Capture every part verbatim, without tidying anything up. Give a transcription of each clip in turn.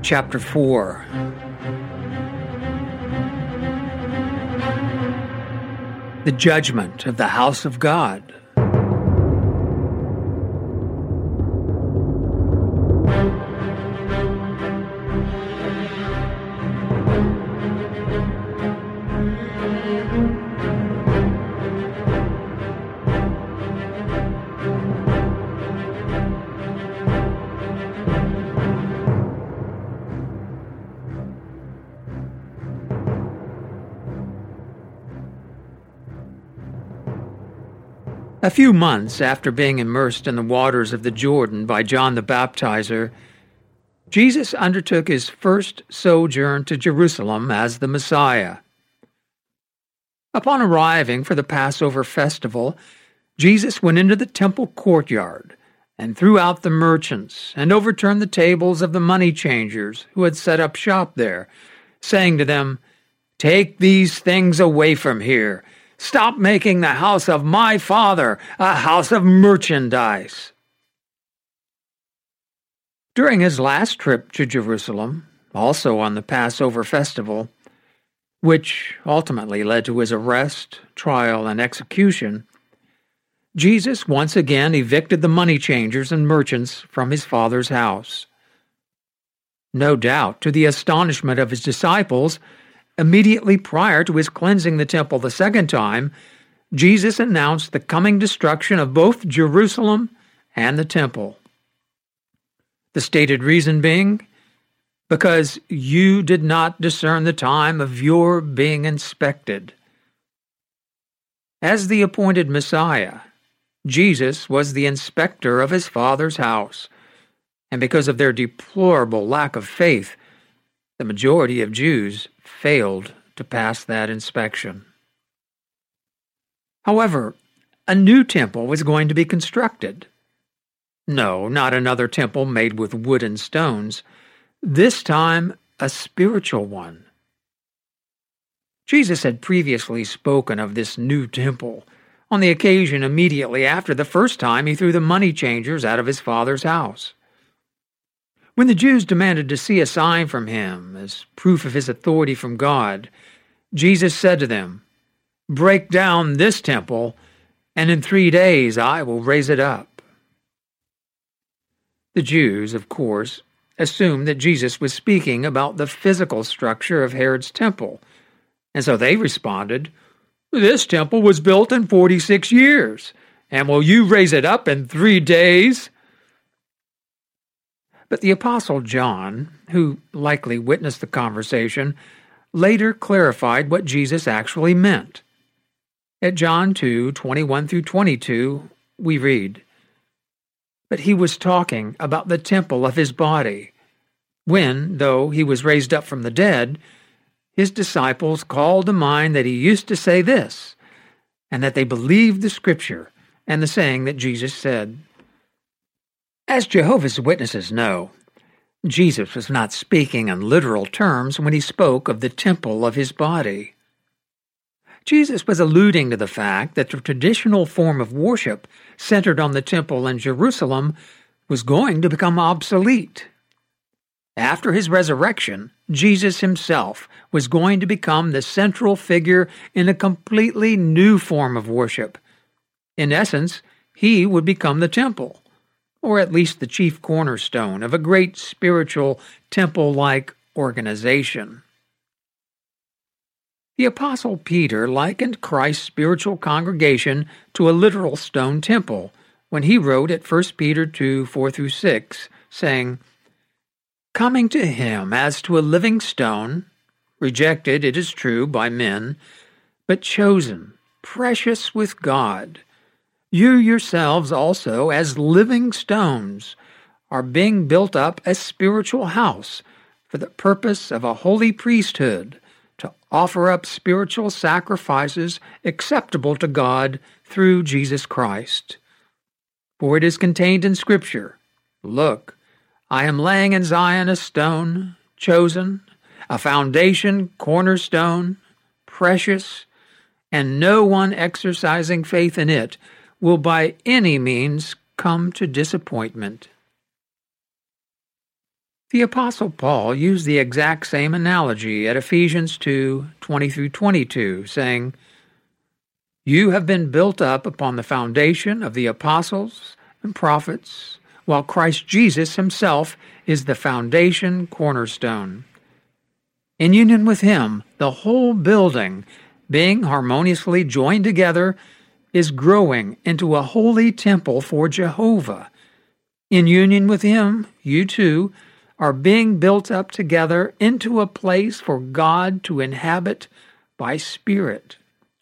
Chapter four. The Judgment of the House of God. A few months after being immersed in the waters of the Jordan by John the Baptizer, Jesus undertook his first sojourn to Jerusalem as the Messiah. Upon arriving for the Passover festival, Jesus went into the temple courtyard and threw out the merchants and overturned the tables of the money changers who had set up shop there, saying to them, "Take these things away from here. Stop making the house of my Father a house of merchandise." During his last trip to Jerusalem, also on the Passover festival, which ultimately led to his arrest, trial, and execution, Jesus once again evicted the money changers and merchants from his Father's house. No doubt, to the astonishment of his disciples, immediately prior to his cleansing the temple the second time, Jesus announced the coming destruction of both Jerusalem and the temple. The stated reason being, because you did not discern the time of your being inspected. As the appointed Messiah, Jesus was the inspector of his Father's house, and because of their deplorable lack of faith, the majority of Jews failed to pass that inspection. However, a new temple was going to be constructed. No, not another temple made with wood and stones, this time a spiritual one. Jesus had previously spoken of this new temple on the occasion immediately after the first time he threw the money changers out of his Father's house. When the Jews demanded to see a sign from him as proof of his authority from God, Jesus said to them, "Break down this temple, and in three days I will raise it up." The Jews, of course, assumed that Jesus was speaking about the physical structure of Herod's temple, and so they responded, "This temple was built in forty-six years, and will you raise it up in three days?" But the Apostle John, who likely witnessed the conversation, later clarified what Jesus actually meant. At John two, twenty-one through twenty-two, we read, "But he was talking about the temple of his body, when, though he was raised up from the dead, his disciples called to mind that he used to say this, and that they believed the Scripture and the saying that Jesus said." As Jehovah's Witnesses know, Jesus was not speaking in literal terms when he spoke of the temple of his body. Jesus was alluding to the fact that the traditional form of worship centered on the temple in Jerusalem was going to become obsolete. After his resurrection, Jesus himself was going to become the central figure in a completely new form of worship. In essence, he would become the temple, or at least the chief cornerstone of a great spiritual temple-like organization. The Apostle Peter likened Christ's spiritual congregation to a literal stone temple when he wrote at First Peter two, four through six, saying, "Coming to him as to a living stone, rejected, it is true, by men, but chosen, precious with God, you yourselves also, as living stones, are being built up a spiritual house for the purpose of a holy priesthood, to offer up spiritual sacrifices acceptable to God through Jesus Christ. For it is contained in Scripture, 'Look, I am laying in Zion a stone, chosen, a foundation, cornerstone, precious, and no one exercising faith in it will by any means come to disappointment.'" The Apostle Paul used the exact same analogy at Ephesians two, twenty through twenty-two, saying, "You have been built up upon the foundation of the apostles and prophets, while Christ Jesus himself is the foundation cornerstone. In union with him, the whole building, being harmoniously joined together, is growing into a holy temple for Jehovah. In union with him, you too are being built up together into a place for God to inhabit by Spirit."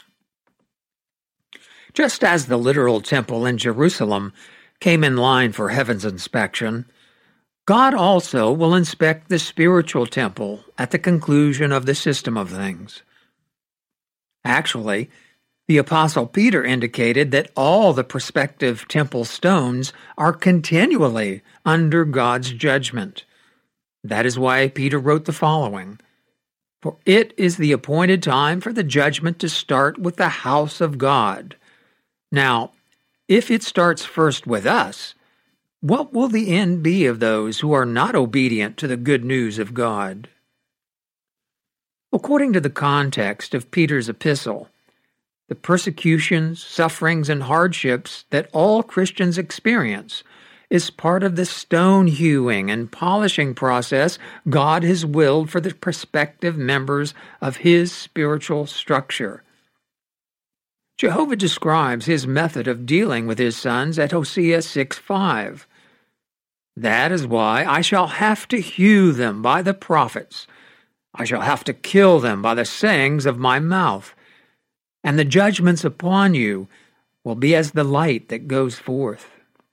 Just as the literal temple in Jerusalem came in line for heaven's inspection, God also will inspect the spiritual temple at the conclusion of the system of things. Actually, the Apostle Peter indicated that all the prospective temple stones are continually under God's judgment. That is why Peter wrote the following, "For it is the appointed time for the judgment to start with the house of God. Now, if it starts first with us, what will the end be of those who are not obedient to the good news of God?" According to the context of Peter's epistle, the persecutions, sufferings, and hardships that all Christians experience is part of the stone hewing and polishing process God has willed for the prospective members of his spiritual structure. Jehovah describes his method of dealing with his sons at Hosea six five. "That is why I shall have to hew them by the prophets. I shall have to kill them by the sayings of my mouth. And the judgments upon you will be as the light that goes forth."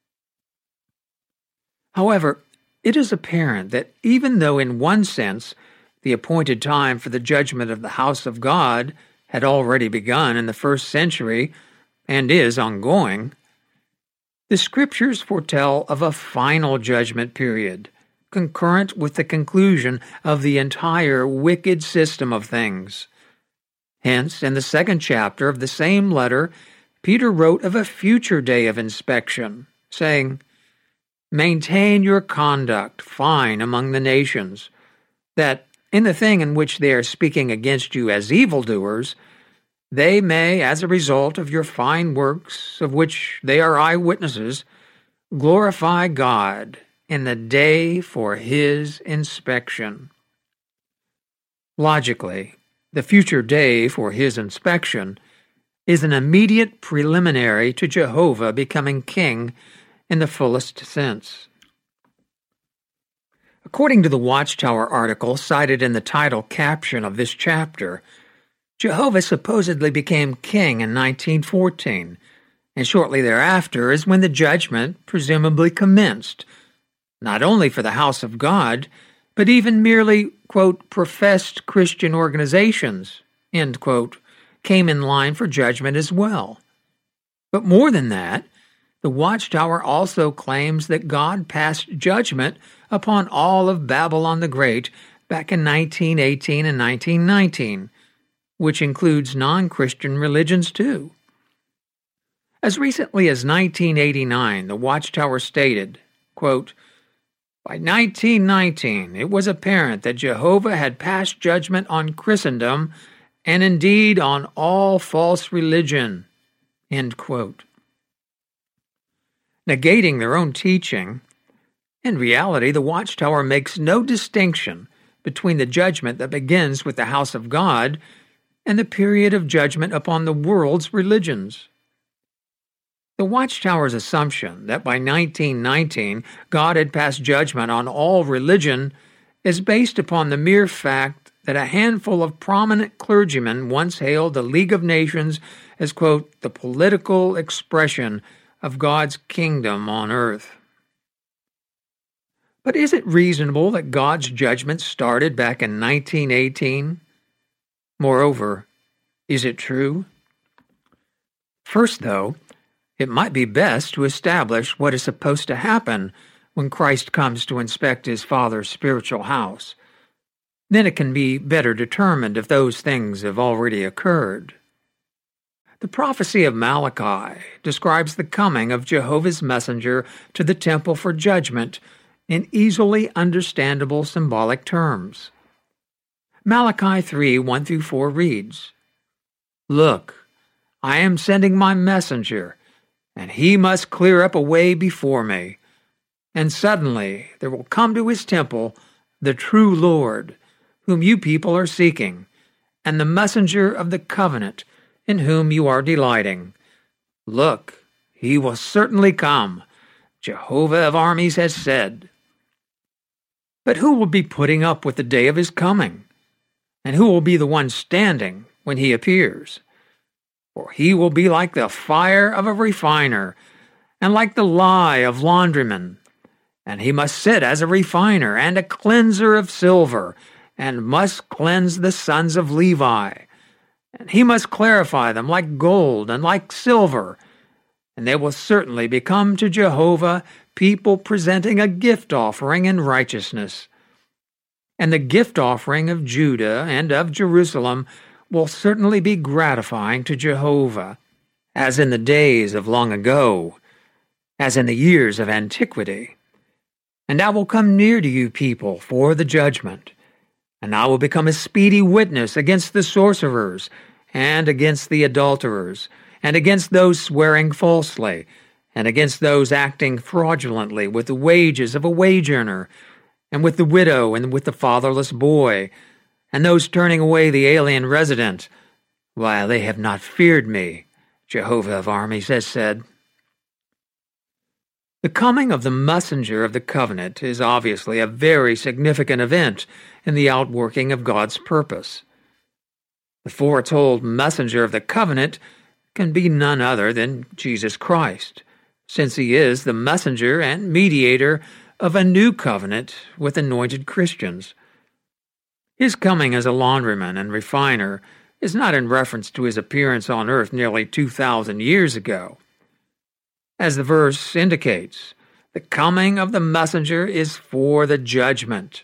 However, it is apparent that even though in one sense the appointed time for the judgment of the house of God had already begun in the first century and is ongoing, the Scriptures foretell of a final judgment period, concurrent with the conclusion of the entire wicked system of things. Hence, in the second chapter of the same letter, Peter wrote of a future day of inspection, saying, "Maintain your conduct fine among the nations, that in the thing in which they are speaking against you as evildoers, they may, as a result of your fine works, of which they are eyewitnesses, glorify God in the day for his inspection." Logically, the future day for his inspection is an immediate preliminary to Jehovah becoming king in the fullest sense. According to the Watchtower article cited in the title caption of this chapter, Jehovah supposedly became king in nineteen fourteen, and shortly thereafter is when the judgment presumably commenced, not only for the house of God, but even merely, quote, professed Christian organizations, end quote, came in line for judgment as well. But more than that, the Watchtower also claims that God passed judgment upon all of Babylon the Great back in nineteen eighteen and nineteen nineteen, which includes non-Christian religions too. As recently as nineteen eighty-nine, the Watchtower stated, quote, "By nineteen nineteen, it was apparent that Jehovah had passed judgment on Christendom and indeed on all false religion," end quote. Negating their own teaching, in reality, the Watchtower makes no distinction between the judgment that begins with the house of God and the period of judgment upon the world's religions. The Watchtower's assumption that by nineteen nineteen God had passed judgment on all religion is based upon the mere fact that a handful of prominent clergymen once hailed the League of Nations as, quote, the political expression of God's kingdom on earth. But is it reasonable that God's judgment started back in nineteen eighteen? Moreover, is it true? First, though, it might be best to establish what is supposed to happen when Christ comes to inspect his Father's spiritual house. Then it can be better determined if those things have already occurred. The prophecy of Malachi describes the coming of Jehovah's messenger to the temple for judgment in easily understandable symbolic terms. Malachi three, one through four reads, "Look, I am sending my messenger, and he must clear up a way before me. And suddenly there will come to his temple the true Lord, whom you people are seeking, and the messenger of the covenant, in whom you are delighting. Look, he will certainly come. Jehovah of armies has said." But who will be putting up with the day of his coming? And who will be the one standing when he appears? For he will be like the fire of a refiner, and like the lye of laundrymen. And he must sit as a refiner and a cleanser of silver, and must cleanse the sons of Levi. And he must clarify them like gold and like silver, and they will certainly become to Jehovah people presenting a gift offering in righteousness. And the gift offering of Judah and of Jerusalem will certainly be gratifying to Jehovah, as in the days of long ago, as in the years of antiquity. And I will come near to you people for the judgment, and I will become a speedy witness against the sorcerers, and against the adulterers, and against those swearing falsely, and against those acting fraudulently with the wages of a wage earner, and with the widow and with the fatherless boy, and those turning away the alien resident, while they have not feared me, Jehovah of armies has said. The coming of the messenger of the covenant is obviously a very significant event in the outworking of God's purpose. The foretold messenger of the covenant can be none other than Jesus Christ, since he is the messenger and mediator of a new covenant with anointed Christians. His coming as a laundryman and refiner is not in reference to his appearance on earth nearly two thousand years ago. As the verse indicates, the coming of the messenger is for the judgment.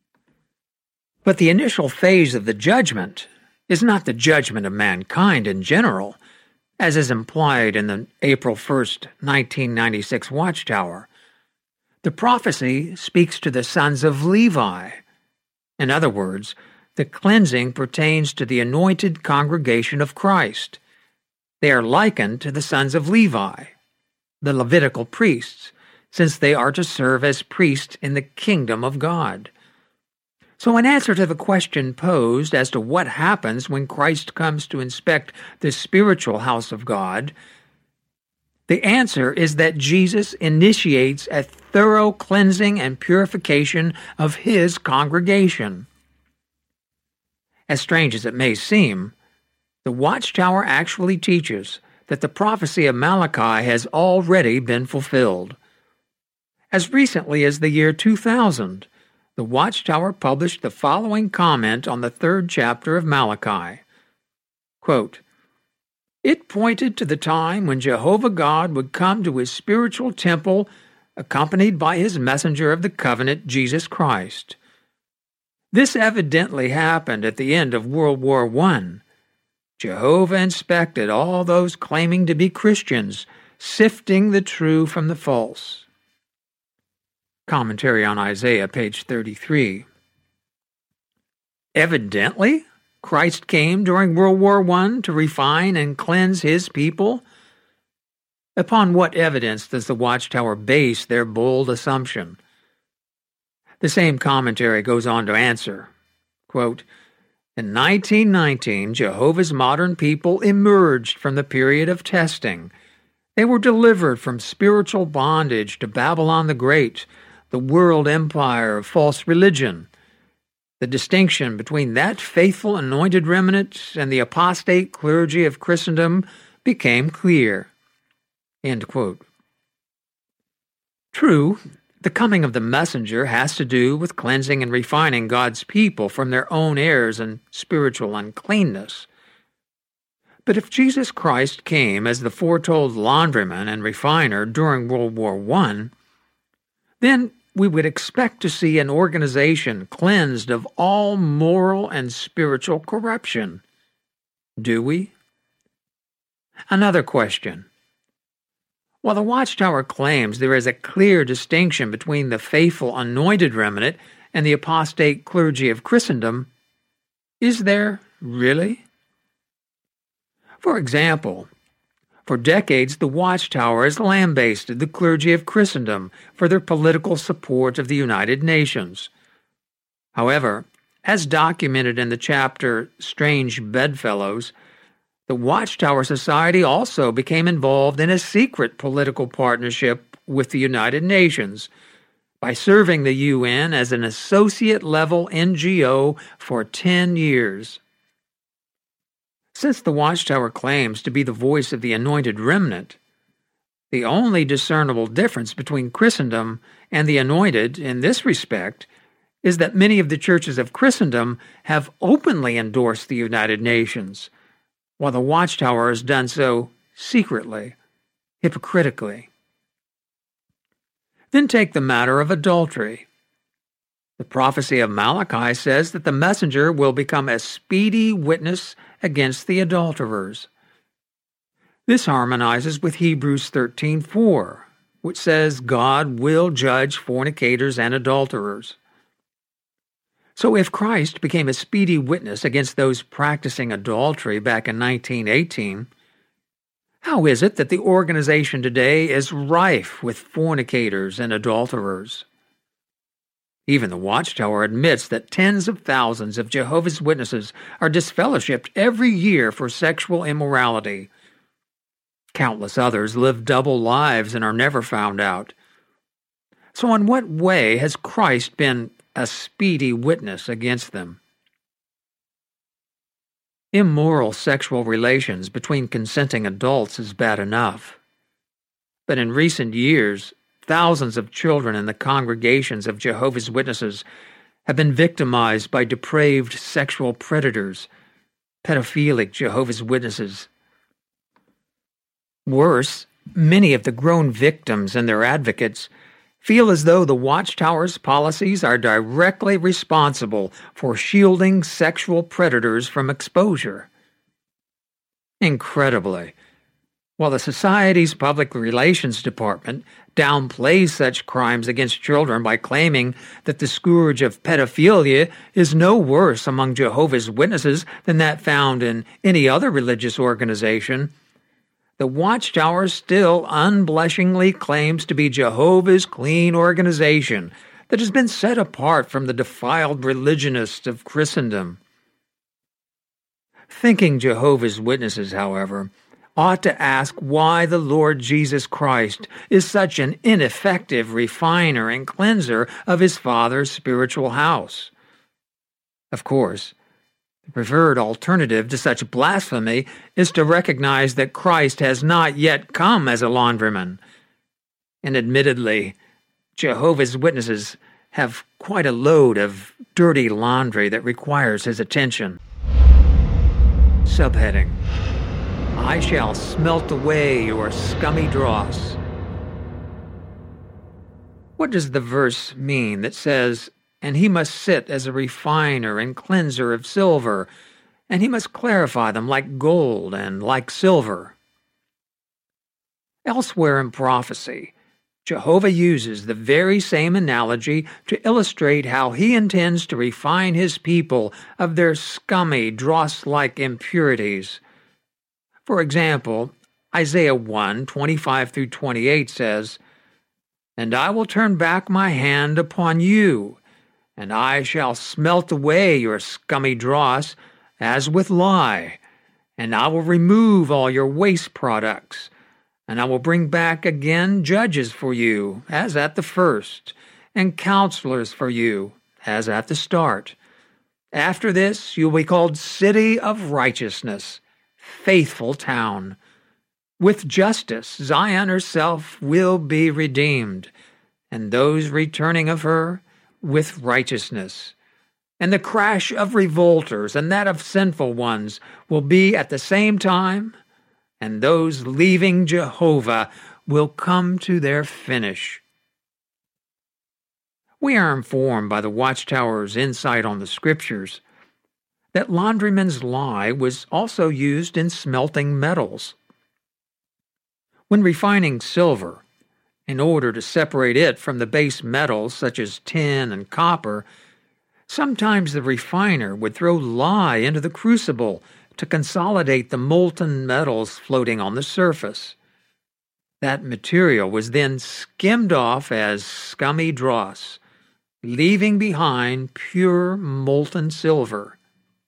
But the initial phase of the judgment is not the judgment of mankind in general, as is implied in the April first, nineteen ninety-six Watchtower. The prophecy speaks to the sons of Levi. In other words, the cleansing pertains to the anointed congregation of Christ. They are likened to the sons of Levi, the Levitical priests, since they are to serve as priests in the kingdom of God. So in answer to the question posed as to what happens when Christ comes to inspect the spiritual house of God, the answer is that Jesus initiates a thorough cleansing and purification of his congregation. As strange as it may seem, the Watchtower actually teaches that the prophecy of Malachi has already been fulfilled. As recently as the year two thousand, the Watchtower published the following comment on the third chapter of Malachi. Quote, "It pointed to the time when Jehovah God would come to his spiritual temple accompanied by his messenger of the covenant, Jesus Christ. This evidently happened at the end of World War One. Jehovah inspected all those claiming to be Christians, sifting the true from the false." Commentary on Isaiah, page thirty-three. Evidently, Christ came during World War One to refine and cleanse his people? Upon what evidence does the Watchtower base their bold assumption? The same commentary goes on to answer, quote, "In nineteen nineteen, Jehovah's modern people emerged from the period of testing. They were delivered from spiritual bondage to Babylon the Great, the world empire of false religion. The distinction between that faithful anointed remnant and the apostate clergy of Christendom became clear." End quote. True, the coming of the messenger has to do with cleansing and refining God's people from their own errors and spiritual uncleanness. But if Jesus Christ came as the foretold laundryman and refiner during World War One, then we would expect to see an organization cleansed of all moral and spiritual corruption. Do we? Another question. While the Watchtower claims there is a clear distinction between the faithful anointed remnant and the apostate clergy of Christendom, is there really? For example, for decades the Watchtower has lambasted the clergy of Christendom for their political support of the United Nations. However, as documented in the chapter Strange Bedfellows, the Watchtower Society also became involved in a secret political partnership with the United Nations by serving the U N as an associate-level N G O for ten years. Since the Watchtower claims to be the voice of the anointed remnant, the only discernible difference between Christendom and the anointed in this respect is that many of the churches of Christendom have openly endorsed the United Nations, while the Watchtower has done so secretly, hypocritically. Then take the matter of adultery. The prophecy of Malachi says that the messenger will become a speedy witness against the adulterers. This harmonizes with Hebrews thirteen four, which says God will judge fornicators and adulterers. So if Christ became a speedy witness against those practicing adultery back in nineteen eighteen, how is it that the organization today is rife with fornicators and adulterers? Even the Watchtower admits that tens of thousands of Jehovah's Witnesses are disfellowshipped every year for sexual immorality. Countless others live double lives and are never found out. So in what way has Christ been a speedy witness against them? Immoral sexual relations between consenting adults is bad enough. But in recent years, thousands of children in the congregations of Jehovah's Witnesses have been victimized by depraved sexual predators, pedophilic Jehovah's Witnesses. Worse, many of the grown victims and their advocates feel as though the Watchtower's policies are directly responsible for shielding sexual predators from exposure. Incredibly, while the Society's Public Relations Department downplays such crimes against children by claiming that the scourge of pedophilia is no worse among Jehovah's Witnesses than that found in any other religious organization, the Watchtower still unblushingly claims to be Jehovah's clean organization that has been set apart from the defiled religionists of Christendom. Thinking Jehovah's Witnesses, however, ought to ask why the Lord Jesus Christ is such an ineffective refiner and cleanser of his Father's spiritual house. Of course, the preferred alternative to such blasphemy is to recognize that Christ has not yet come as a laundryman. And admittedly, Jehovah's Witnesses have quite a load of dirty laundry that requires his attention. Subheading: I shall smelt away your scummy dross. What does the verse mean that says, and he must sit as a refiner and cleanser of silver, and he must clarify them like gold and like silver? Elsewhere in prophecy, Jehovah uses the very same analogy to illustrate how he intends to refine his people of their scummy, dross-like impurities. For example, Isaiah one, twenty-five through twenty-eight says, And I will turn back my hand upon you, and I shall smelt away your scummy dross as with lye, and I will remove all your waste products, and I will bring back again judges for you, as at the first, and counselors for you, as at the start. After this you will be called City of Righteousness, Faithful Town. With justice Zion herself will be redeemed, and those returning of her with righteousness. And the crash of revolters and that of sinful ones will be at the same time, and those leaving Jehovah will come to their finish. We are informed by the Watchtower's insight on the Scriptures that laundryman's lye was also used in smelting metals. When refining silver, in order to separate it from the base metals such as tin and copper, sometimes the refiner would throw lye into the crucible to consolidate the molten metals floating on the surface. That material was then skimmed off as scummy dross, leaving behind pure molten silver.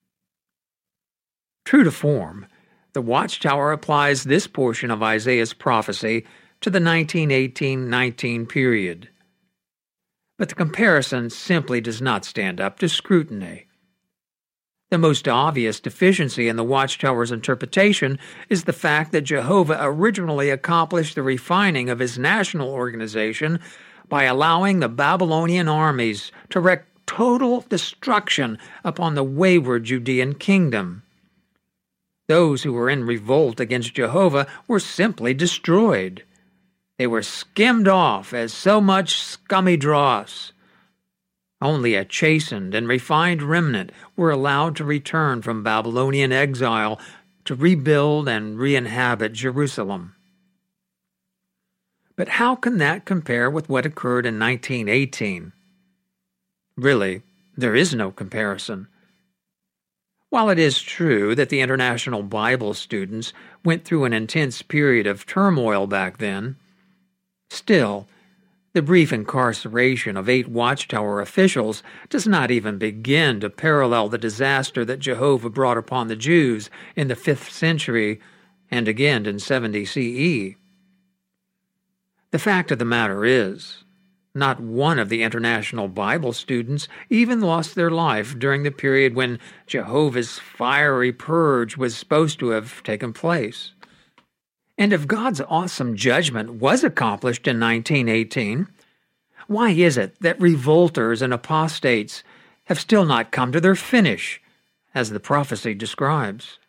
True to form, the Watchtower applies this portion of Isaiah's prophecy to the nineteen eighteen nineteen period. But the comparison simply does not stand up to scrutiny. The most obvious deficiency in the Watchtower's interpretation is the fact that Jehovah originally accomplished the refining of his national organization by allowing the Babylonian armies to wreak total destruction upon the wayward Judean kingdom. Those who were in revolt against Jehovah were simply destroyed. They were skimmed off as so much scummy dross. Only a chastened and refined remnant were allowed to return from Babylonian exile to rebuild and re-inhabit Jerusalem. But how can that compare with what occurred in nineteen eighteen? Really, there is no comparison. While it is true that the international Bible students went through an intense period of turmoil back then, still, the brief incarceration of eight Watchtower officials does not even begin to parallel the disaster that Jehovah brought upon the Jews in the fifth century and again in seventy C E. The fact of the matter is, not one of the international Bible students even lost their life during the period when Jehovah's fiery purge was supposed to have taken place. And if God's awesome judgment was accomplished in nineteen eighteen, why is it that revolters and apostates have still not come to their finish, as the prophecy describes?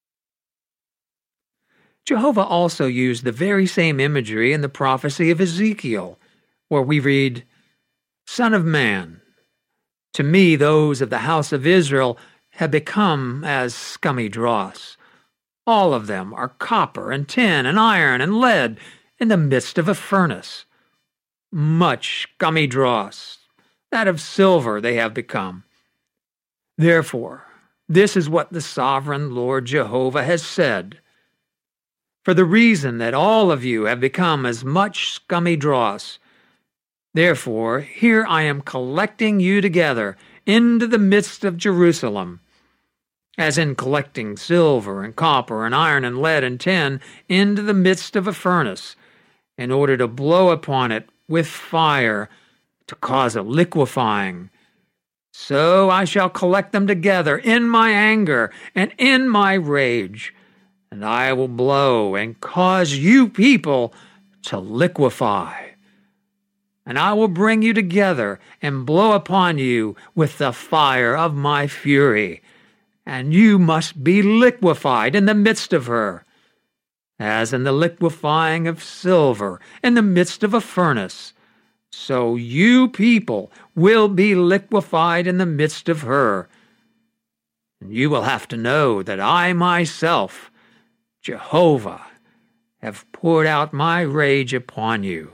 Jehovah also used the very same imagery in the prophecy of Ezekiel, where we read, "Son of man, to me those of the house of Israel have become as scummy dross. All of them are copper and tin and iron and lead in the midst of a furnace. Much scummy dross, that of silver they have become. Therefore, this is what the sovereign Lord Jehovah has said. For the reason that all of you have become as much scummy dross, therefore here I am collecting you together into the midst of Jerusalem, as in collecting silver and copper and iron and lead and tin into the midst of a furnace, in order to blow upon it with fire to cause a liquefying. So I shall collect them together in my anger and in my rage, and I will blow and cause you people to liquefy. And I will bring you together and blow upon you with the fire of my fury, and you must be liquefied in the midst of her, as in the liquefying of silver in the midst of a furnace. So you people will be liquefied in the midst of her. And you will have to know that I myself, Jehovah, have poured out my rage upon you."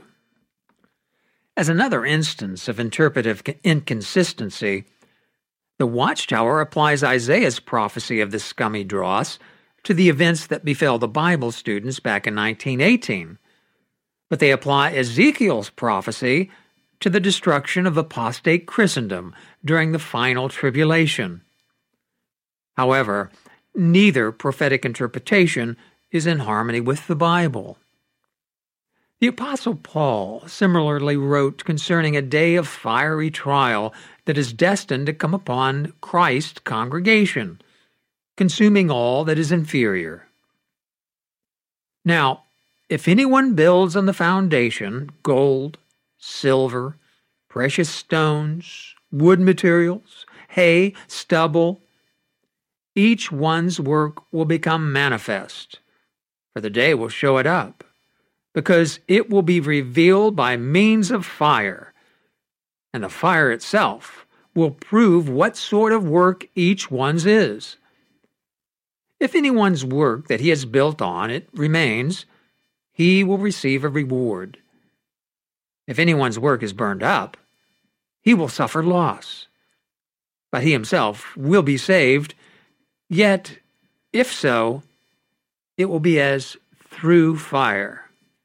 As another instance of interpretive inconsistency, the Watchtower applies Isaiah's prophecy of the scummy dross to the events that befell the Bible students back in nineteen eighteen, but they apply Ezekiel's prophecy to the destruction of apostate Christendom during the final tribulation. However, neither prophetic interpretation is in harmony with the Bible. The Apostle Paul similarly wrote concerning a day of fiery trial that is destined to come upon Christ's congregation, consuming all that is inferior. Now, if anyone builds on the foundation gold, silver, precious stones, wood materials, hay, stubble, each one's work will become manifest, for the day will show it up, because it will be revealed by means of fire, and the fire itself will prove what sort of work each one's is. If anyone's work that he has built on it remains, he will receive a reward. If anyone's work is burned up, he will suffer loss, but he himself will be saved, yet, if so, it will be as through fire.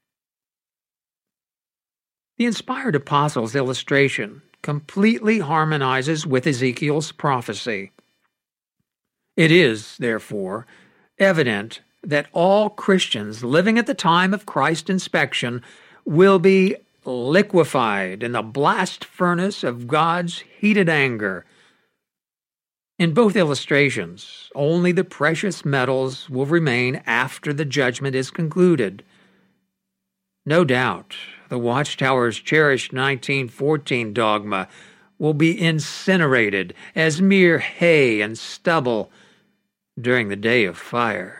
The inspired apostle's illustration completely harmonizes with Ezekiel's prophecy. It is, therefore, evident that all Christians living at the time of Christ's inspection will be liquefied in the blast furnace of God's heated anger. In both illustrations, only the precious metals will remain after the judgment is concluded. No doubt, the Watchtower's cherished nineteen fourteen dogma will be incinerated as mere hay and stubble during the day of fire.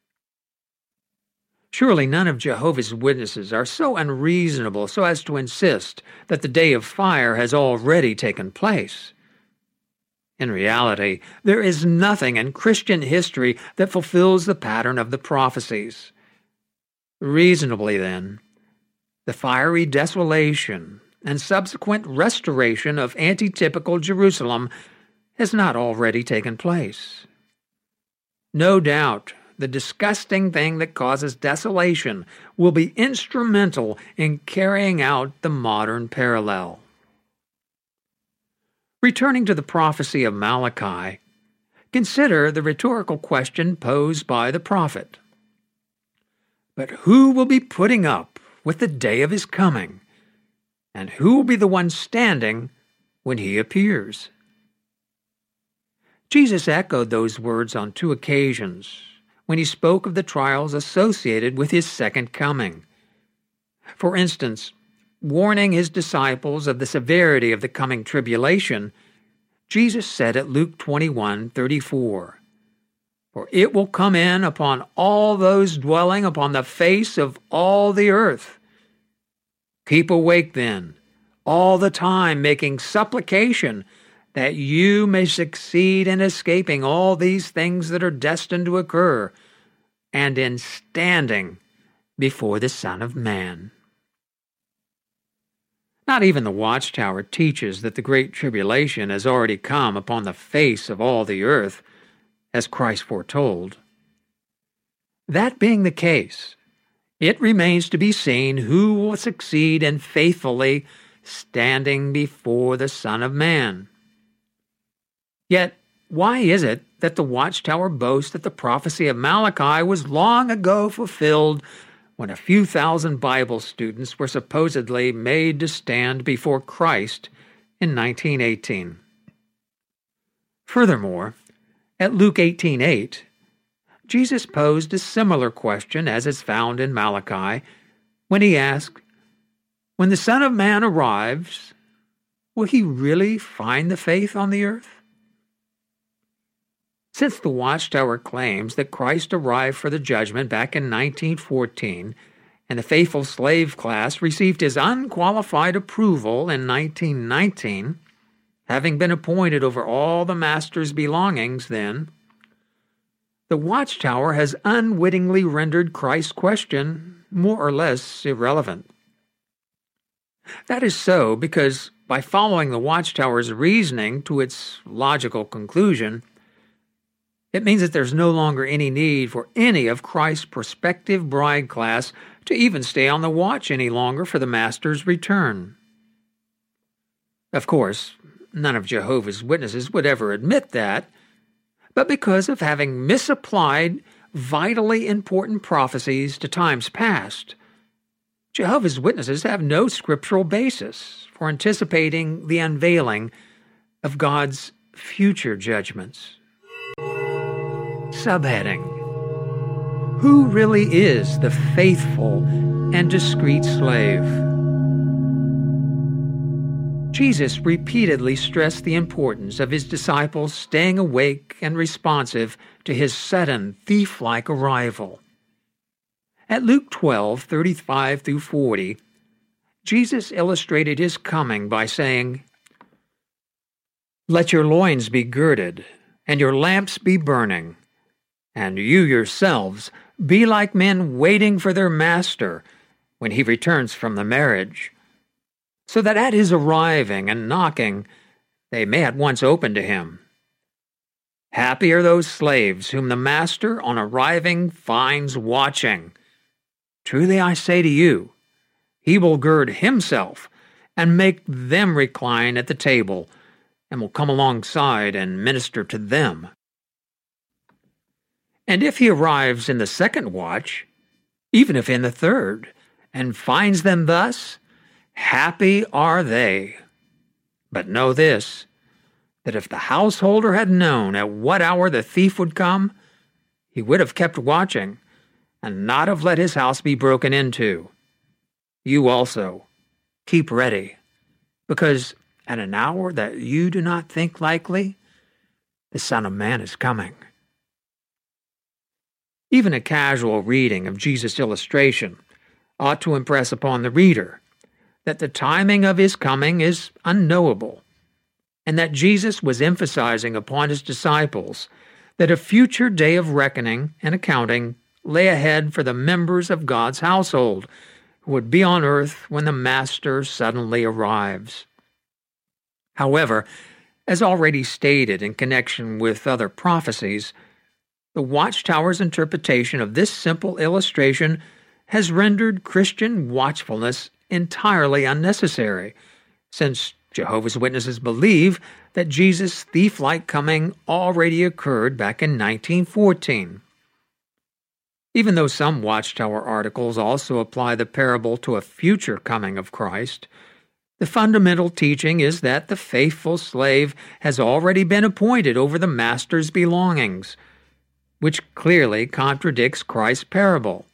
Surely none of Jehovah's Witnesses are so unreasonable so as to insist that the day of fire has already taken place. In reality, there is nothing in Christian history that fulfills the pattern of the prophecies. Reasonably, then, the fiery desolation and subsequent restoration of antitypical Jerusalem has not already taken place. No doubt, the disgusting thing that causes desolation will be instrumental in carrying out the modern parallel. Returning to the prophecy of Malachi, consider the rhetorical question posed by the prophet. But who will be putting up with the day of his coming? And who will be the one standing when he appears? Jesus echoed those words on two occasions when he spoke of the trials associated with his second coming. For instance, warning his disciples of the severity of the coming tribulation, Jesus said at Luke twenty-one thirty-four, "For it will come in upon all those dwelling upon the face of all the earth. Keep awake then, all the time making supplication, that you may succeed in escaping all these things that are destined to occur, and in standing before the Son of Man." Not even the Watchtower teaches that the Great Tribulation has already come upon the face of all the earth, as Christ foretold. That being the case, it remains to be seen who will succeed in faithfully standing before the Son of Man. Yet, why is it that the Watchtower boasts that the prophecy of Malachi was long ago fulfilled when a few thousand Bible students were supposedly made to stand before Christ in nineteen eighteen? Furthermore, at Luke eighteen eight, Jesus posed a similar question as is found in Malachi when he asked, "When the Son of Man arrives, will he really find the faith on the earth?" Since the Watchtower claims that Christ arrived for the judgment back in nineteen fourteen, and the faithful slave class received his unqualified approval in nineteen nineteen, having been appointed over all the master's belongings then, the Watchtower has unwittingly rendered Christ's question more or less irrelevant. That is so because, by following the Watchtower's reasoning to its logical conclusion, it means that there's no longer any need for any of Christ's prospective bride class to even stay on the watch any longer for the Master's return. Of course, none of Jehovah's Witnesses would ever admit that, but because of having misapplied vitally important prophecies to times past, Jehovah's Witnesses have no scriptural basis for anticipating the unveiling of God's future judgments. Subheading: Who really is the faithful and discreet slave? Jesus repeatedly stressed the importance of his disciples staying awake and responsive to his sudden, thief-like arrival. At Luke twelve thirty-five through forty, Jesus illustrated his coming by saying, "Let your loins be girded, and your lamps be burning, and you yourselves Be like men waiting for their master when he returns from the marriage, so that at his arriving and knocking they may at once open to him. Happy are those slaves whom the master on arriving finds watching. Truly I say to you, he will gird himself and make them recline at the table, and will come alongside and minister to them. And if he arrives in the second watch, even if in the third, and finds them thus, happy are they. But know this, that if the householder had known at what hour the thief would come, he would have kept watching, and not have let his house be broken into. You also keep ready, because at an hour that you do not think likely, the Son of Man is coming. Even a casual reading of Jesus' illustration ought to impress upon the reader that the timing of his coming is unknowable, and that Jesus was emphasizing upon his disciples that a future day of reckoning and accounting lay ahead for the members of God's household who would be on earth when the Master suddenly arrives. However, as already stated in connection with other prophecies, the Watchtower's interpretation of this simple illustration has rendered Christian watchfulness entirely unnecessary, since Jehovah's Witnesses believe that Jesus' thief-like coming already occurred back in nineteen fourteen. Even though some Watchtower articles also apply the parable to a future coming of Christ, the fundamental teaching is that the faithful slave has already been appointed over the master's belongings, which clearly contradicts Christ's parable.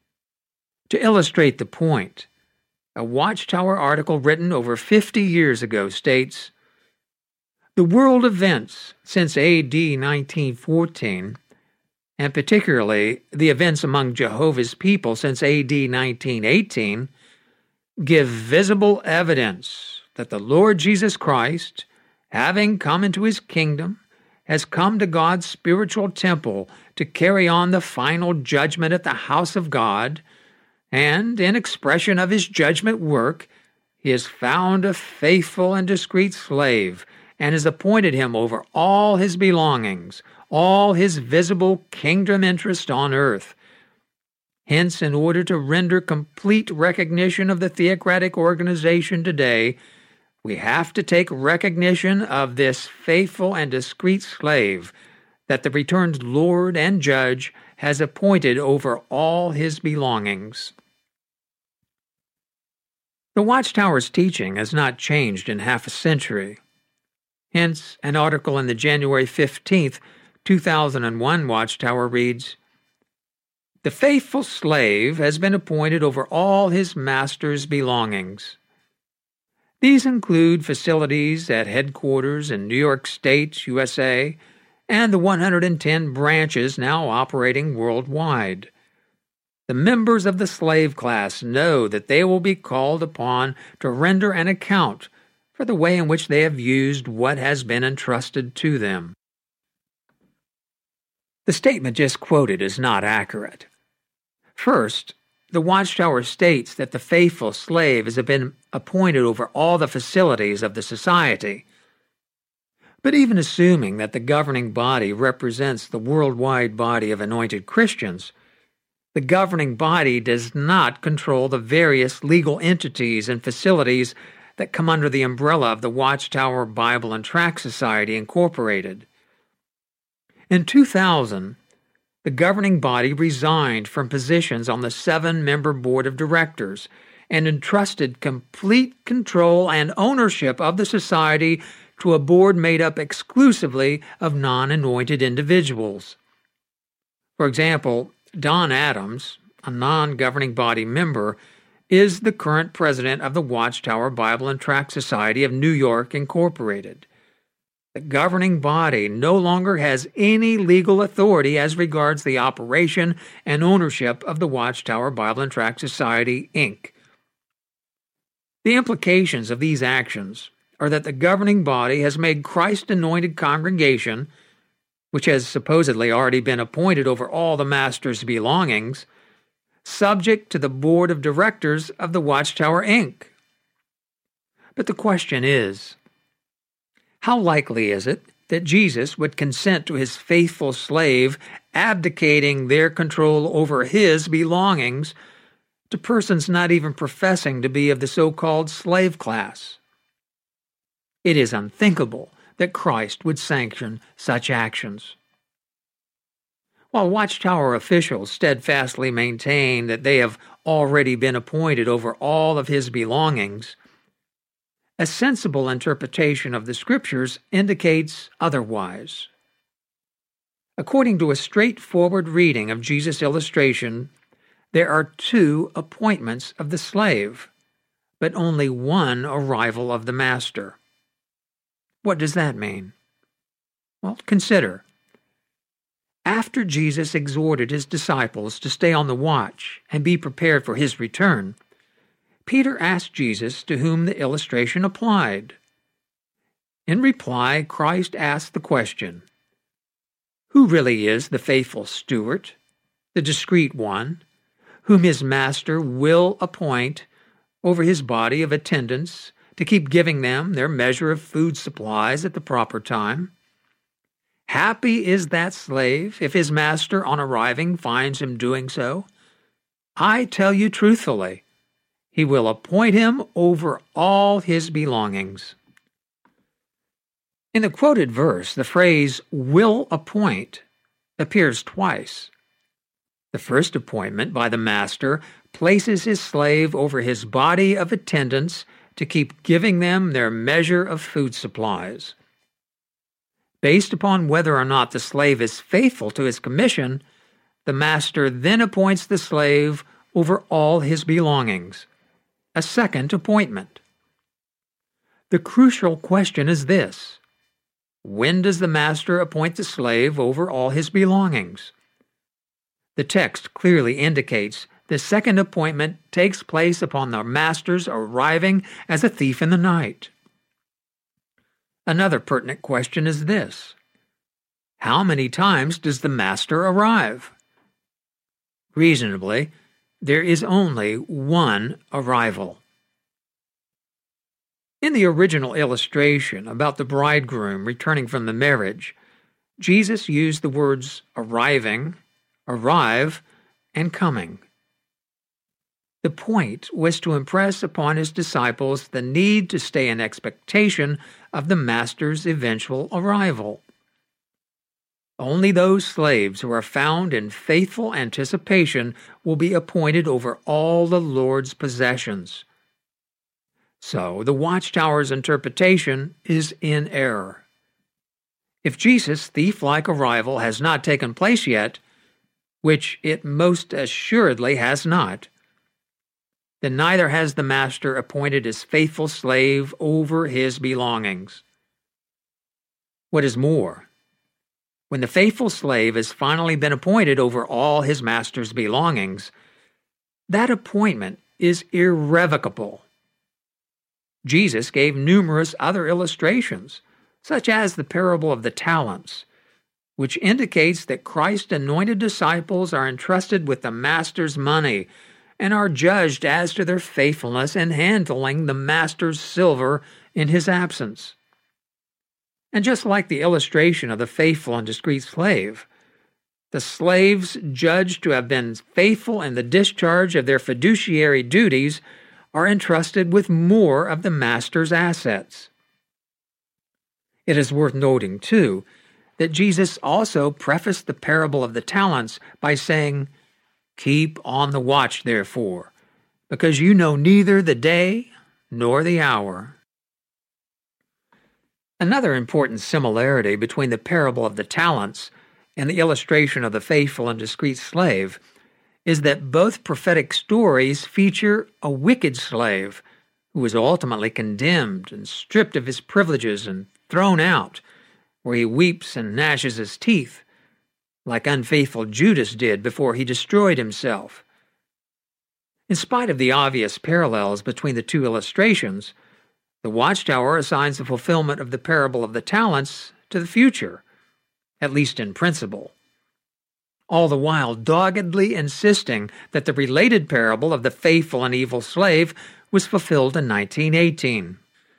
To illustrate the point, a Watchtower article written over fifty years ago states, "The world events since A D nineteen fourteen, and particularly the events among Jehovah's people since A D nineteen eighteen, give visible evidence that the Lord Jesus Christ, having come into his kingdom, has come to God's spiritual temple to carry on the final judgment at the house of God, and, in expression of his judgment work, he has found a faithful and discreet slave, and has appointed him over all his belongings, all his visible kingdom interest on earth. Hence, in order to render complete recognition of the theocratic organization today, we have to take recognition of this faithful and discreet slave that the returned Lord and Judge has appointed over all his belongings." The Watchtower's teaching has not changed in half a century. Hence, an article in the January fifteenth, two thousand one Watchtower reads, "The faithful slave has been appointed over all his master's belongings. These include facilities at headquarters in New York State, U S A, and the one hundred ten branches now operating worldwide. The members of the slave class know that they will be called upon to render an account for the way in which they have used what has been entrusted to them." The statement just quoted is not accurate. First, the Watchtower states that the faithful slave has been appointed over all the facilities of the society. But even assuming that the governing body represents the worldwide body of anointed Christians, the governing body does not control the various legal entities and facilities that come under the umbrella of the Watchtower Bible and Tract Society, Incorporated. In two thousand, the governing body resigned from positions on the seven-member board of directors and entrusted complete control and ownership of the society to a board made up exclusively of non-anointed individuals. For example, Don Adams, a non-governing body member, is the current president of the Watchtower Bible and Tract Society of New York, Incorporated. The governing body no longer has any legal authority as regards the operation and ownership of the Watchtower Bible and Tract Society, Incorporated. The implications of these actions are that the governing body has made Christ-anointed congregation, which has supposedly already been appointed over all the master's belongings, subject to the board of directors of the Watchtower, Incorporated. But the question is, how likely is it that Jesus would consent to his faithful slave abdicating their control over his belongings to persons not even professing to be of the so-called slave class? It is unthinkable that Christ would sanction such actions. While Watchtower officials steadfastly maintain that they have already been appointed over all of his belongings, a sensible interpretation of the Scriptures indicates otherwise. According to a straightforward reading of Jesus' illustration, there are two appointments of the slave, but only one arrival of the master. What does that mean? Well, consider. After Jesus exhorted his disciples to stay on the watch and be prepared for his return, Peter asked Jesus to whom the illustration applied. In reply, Christ asked the question, who really is the faithful steward, the discreet one, whom his master will appoint over his body of attendants to keep giving them their measure of food supplies at the proper time? Happy is that slave if his master on arriving finds him doing so. I tell you truthfully, he will appoint him over all his belongings. In the quoted verse, the phrase will appoint appears twice. The first appointment by the master places his slave over his body of attendants to keep giving them their measure of food supplies. Based upon whether or not the slave is faithful to his commission, the master then appoints the slave over all his belongings. A second appointment. The crucial question is this: when does the master appoint the slave over all his belongings? The text clearly indicates the second appointment takes place upon the master's arriving as a thief in the night. Another pertinent question is this: how many times does the master arrive? Reasonably, there is only one arrival. In the original illustration about the bridegroom returning from the marriage, Jesus used the words arriving, arrive, and coming. The point was to impress upon his disciples the need to stay in expectation of the master's eventual arrival. Only those slaves who are found in faithful anticipation will be appointed over all the Lord's possessions. So the Watchtower's interpretation is in error. If Jesus' thief-like arrival has not taken place yet, which it most assuredly has not, then neither has the master appointed his faithful slave over his belongings. What is more, when the faithful slave has finally been appointed over all his master's belongings, that appointment is irrevocable. Jesus gave numerous other illustrations, such as the parable of the talents, which indicates that Christ's anointed disciples are entrusted with the master's money and are judged as to their faithfulness in handling the master's silver in his absence. And just like the illustration of the faithful and discreet slave, the slaves judged to have been faithful in the discharge of their fiduciary duties are entrusted with more of the master's assets. It is worth noting, too, that Jesus also prefaced the parable of the talents by saying, "Keep on the watch, therefore, because you know neither the day nor the hour." Another important similarity between the parable of the talents and the illustration of the faithful and discreet slave is that both prophetic stories feature a wicked slave who was ultimately condemned and stripped of his privileges and thrown out, where he weeps and gnashes his teeth, like unfaithful Judas did before he destroyed himself. In spite of the obvious parallels between the two illustrations, the Watchtower assigns the fulfillment of the parable of the talents to the future, at least in principle, all the while doggedly insisting that the related parable of the faithful and evil slave was fulfilled in nineteen eighteen.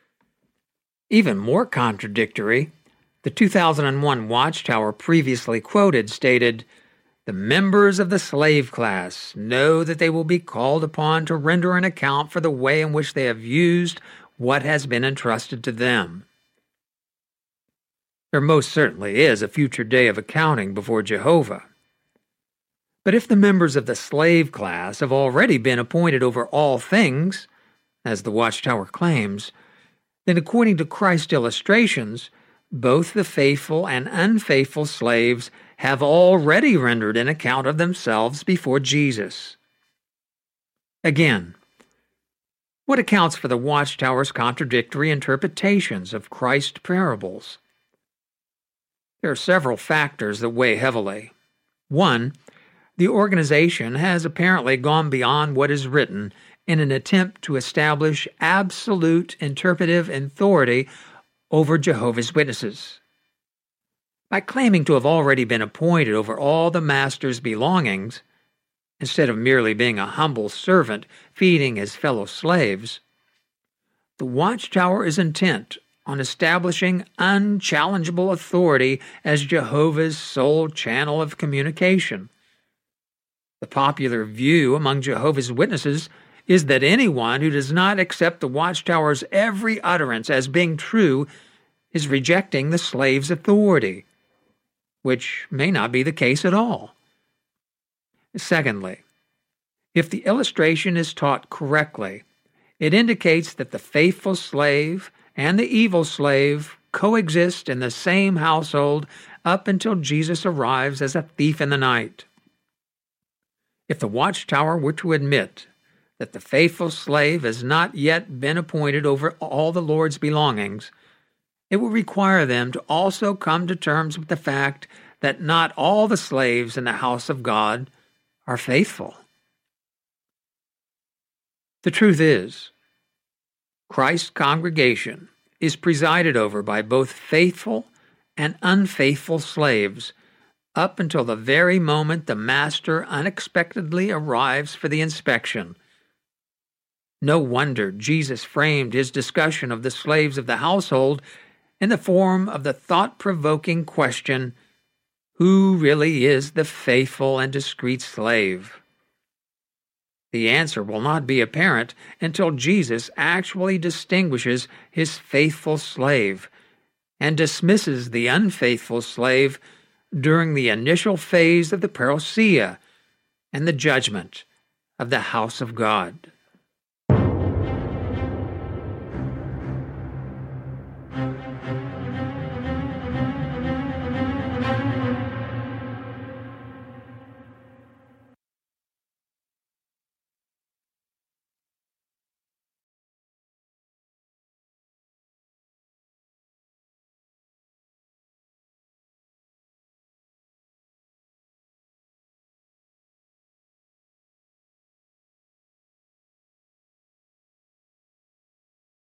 Even more contradictory, the two thousand one Watchtower previously quoted stated, "The members of the slave class know that they will be called upon to render an account for the way in which they have used what has been entrusted to them." There most certainly is a future day of accounting before Jehovah. But if the members of the slave class have already been appointed over all things, as the Watchtower claims, then according to Christ's illustrations, both the faithful and unfaithful slaves have already rendered an account of themselves before Jesus. Again, what accounts for the Watchtower's contradictory interpretations of Christ's parables? There are several factors that weigh heavily. One, the organization has apparently gone beyond what is written in an attempt to establish absolute interpretive authority over Jehovah's Witnesses. By claiming to have already been appointed over all the master's belongings, instead of merely being a humble servant feeding his fellow slaves, the Watchtower is intent on establishing unchallengeable authority as Jehovah's sole channel of communication. The popular view among Jehovah's Witnesses is that anyone who does not accept the Watchtower's every utterance as being true is rejecting the slave's authority, which may not be the case at all. Secondly, if the illustration is taught correctly, it indicates that the faithful slave and the evil slave coexist in the same household up until Jesus arrives as a thief in the night. If the Watchtower were to admit that the faithful slave has not yet been appointed over all the Lord's belongings, it would require them to also come to terms with the fact that not all the slaves in the house of God are faithful. The truth is, Christ's congregation is presided over by both faithful and unfaithful slaves up until the very moment the master unexpectedly arrives for the inspection. No wonder Jesus framed his discussion of the slaves of the household in the form of the thought-provoking question, who really is the faithful and discreet slave? The answer will not be apparent until Jesus actually distinguishes his faithful slave and dismisses the unfaithful slave during the initial phase of the parousia and the judgment of the house of God.